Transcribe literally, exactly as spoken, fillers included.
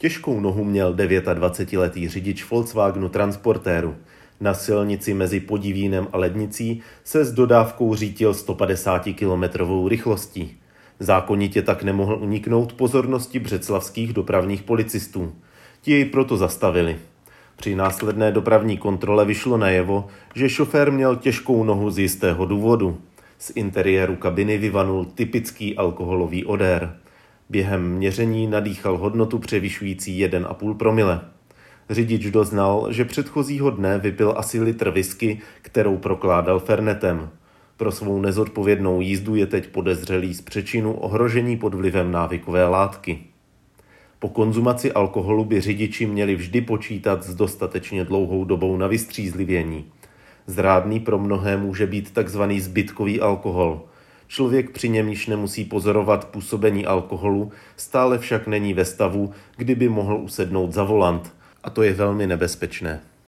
Těžkou nohu měl dvacetidevítiletý řidič Volkswagenu Transportéru. Na silnici mezi Podivínem a Lednicí se s dodávkou řítil stopadesátikilometrovou rychlostí. Zákonitě tak nemohl uniknout pozornosti břeclavských dopravních policistů. Ti jej proto zastavili. Při následné dopravní kontrole vyšlo najevo, že šofér měl těžkou nohu z jistého důvodu. Z interiéru kabiny vyvanul typický alkoholový odér. Během měření nadýchal hodnotu převyšující jedna celá pět promile. Řidič doznal, že předchozího dne vypil asi litr whisky, kterou prokládal fernetem. Pro svou nezodpovědnou jízdu je teď podezřelý z přečinu ohrožení pod vlivem návykové látky. Po konzumaci alkoholu by řidiči měli vždy počítat s dostatečně dlouhou dobou na vystřízlivění. Zrádný pro mnohé může být tzv. Zbytkový alkohol. Člověk při něm již nemusí pozorovat působení alkoholu, stále však není ve stavu, kdyby mohl usednout za volant. A to je velmi nebezpečné.